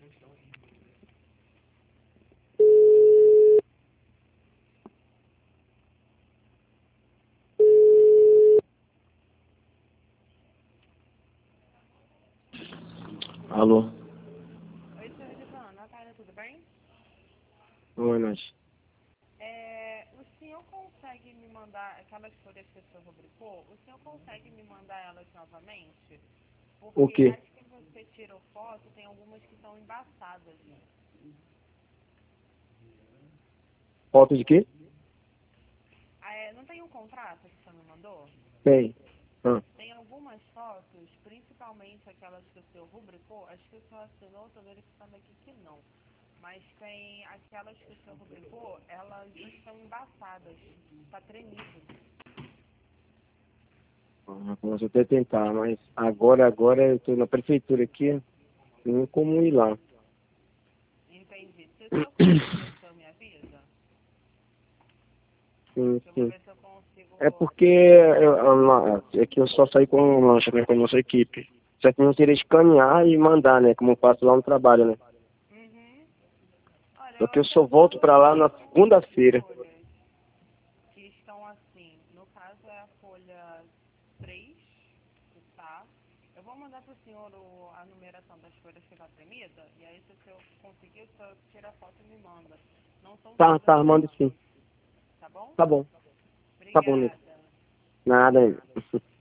Alô? Oi, senhor Edvan, Natália, tudo bem? Oi, Nath. O senhor consegue me mandar aquelas folhas que o senhor rubricou? O senhor consegue me mandar elas novamente? O Porque quê? as que você tirou foto, tem algumas que estão embaçadas. Foto de quê? Não tem um contrato que o senhor me mandou? Tem. Ah, Tem algumas fotos, principalmente aquelas que o senhor rubricou, acho que o senhor assinou, estou verificando aqui que não. Mas tem aquelas que o senhor rubricou, elas estão embaçadas, está tremido. posso até tentar, mas agora eu tô na prefeitura aqui, não tem como ir lá. Entendi. Se o senhor conseguir, o senhor me avisa? Sim, Eu vou sim. ver se eu consigo. É porque é que eu só saí com um lanche, né, com a nossa equipe. Só que não teria escanear e mandar, né, como eu faço lá no trabalho, né. Uhum. Olha, eu Porque eu até só volto pra lá na tenho umas segunda-feira. folhas que estão assim. No caso é a folha 3, que tá. Eu vou mandar pro senhor a numeração das folhas que tá tremida. E aí, se o senhor conseguir, o senhor tira a foto e me manda. Não são todas Tá, as mando sim. fotos, tá bom? Tá bom, Nito. Obrigada. Nada ainda.